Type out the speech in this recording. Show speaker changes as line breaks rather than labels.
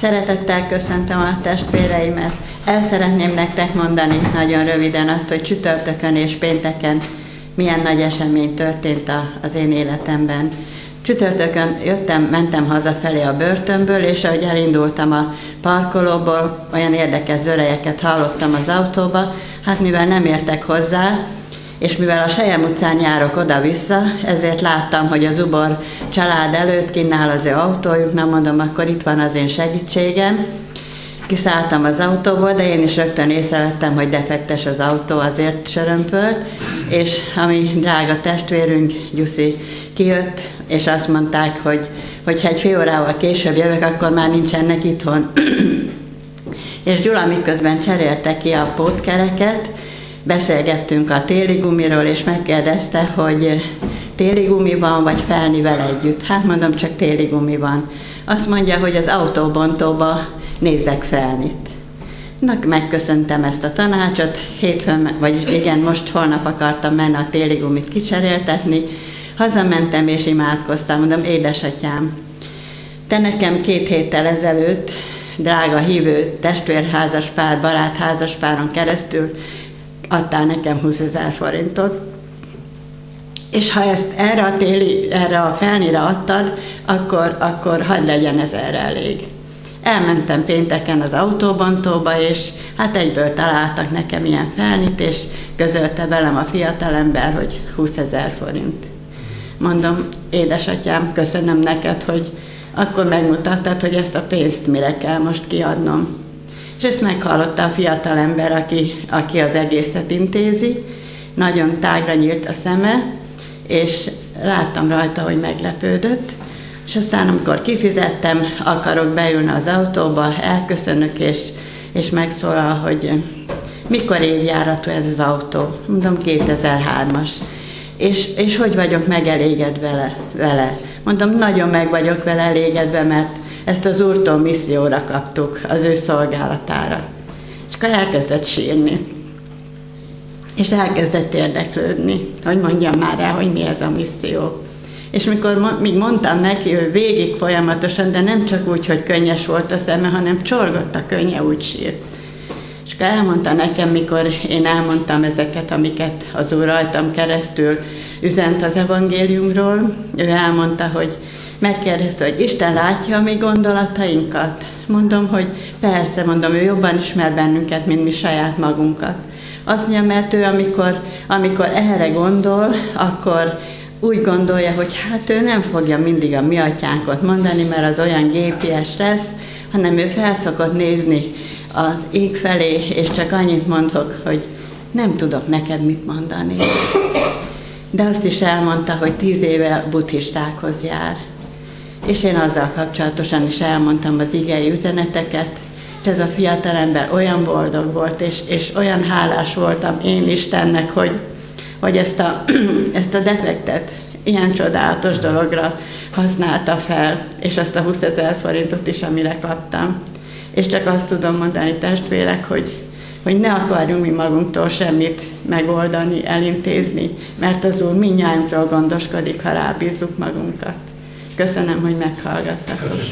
Szeretettel köszöntöm a testvéreimet. El szeretném nektek mondani nagyon röviden azt, hogy csütörtökön és pénteken milyen nagy esemény történt az én életemben. Csütörtökön mentem hazafelé a börtönből, és ahogy elindultam a parkolóból, olyan érdekes zörejeket hallottam az autóba, hát mivel nem értek hozzá, és mivel a Selyem utcán járok oda-vissza, ezért láttam, hogy az Ubor család előtt kínál az ő autójuk, na mondom, akkor itt van az én segítségem. Kiszálltam az autóból, de én is rögtön észrevettem, hogy defektes az autó, azért sörömpölt, és ami drága testvérünk, Gyuszi, kijött, és azt mondták, hogy ha egy fél órával később jövök, akkor már nincsenek itthon. És Gyula miközben cserélte ki a pótkereket, beszélgettünk a téli gumiról, és megkérdezte, hogy téli gumi van, vagy felnivel együtt. Hát mondom, csak téli gumi van. Azt mondja, hogy az autóbontóba nézzek felnit. Na, megköszöntem ezt a tanácsot, hétfőn, vagy igen, most holnap akartam menni a téli gumit kicseréltetni. Hazamentem és imádkoztam, mondom, édesatyám, te nekem 2 héttel ezelőtt, drága hívő testvérházas pár, barátházas páron keresztül adtál nekem 20 000 forintot, és ha ezt erre a felnire adtad, akkor hagyd legyen ez erre elég. Elmentem pénteken az autóbontóba, és hát egyből találtak nekem ilyen felnit, és közölte velem a fiatalember, hogy 20 000 forint. Mondom, édesatyám, köszönöm neked, hogy akkor megmutattad, hogy ezt a pénzt mire kell most kiadnom. És ezt meghallotta a fiatalember, aki az egészet intézi, nagyon tágra nyílt a szeme, és láttam rajta, hogy meglepődött, és aztán amikor kifizettem, akarok beülni az autóba, elköszönök, és megszólal, hogy mikor évjáratú ez az autó. Mondom, 2003-as. És hogy vagyok megelégedve vele? Mondom, nagyon meg vagyok vele elégedve, mert ezt az Úrtól misszióra kaptuk, az ő szolgálatára. És akkor elkezdett sírni. És elkezdett érdeklődni, hogy mondjam már el, hogy mi ez a misszió. És mikor még mondtam neki, ő végig folyamatosan, de nem csak úgy, hogy könnyes volt a szeme, hanem csorgott a könnye, úgy sírt. És akkor elmondta nekem, mikor én elmondtam ezeket, amiket az Úr rajtam keresztül üzent az evangéliumról, ő elmondta, hogy megkérdezte, hogy Isten látja a mi gondolatainkat? Mondom, hogy persze, mondom, ő jobban ismer bennünket, mint mi saját magunkat. Azt mondja, mert ő amikor erre gondol, akkor úgy gondolja, hogy hát ő nem fogja mindig a mi atyánkot mondani, mert az olyan gépies lesz, hanem ő felszokott nézni az ég felé, és csak annyit mondok, hogy nem tudok neked mit mondani. De azt is elmondta, hogy 10 éve buddhistákhoz jár. És én azzal kapcsolatosan is elmondtam az igei üzeneteket, és ez a fiatalember olyan boldog volt, és olyan hálás voltam én Istennek, hogy ezt a defektet ilyen csodálatos dologra használta fel, és azt a 20 000 forintot is, amire kaptam. És csak azt tudom mondani, testvérek, hogy ne akarjunk mi magunktól semmit megoldani, elintézni, mert az Úr mindnyájunkról gondoskodik, ha rábízzuk magunkat. Köszönöm, hogy meghallgattatok.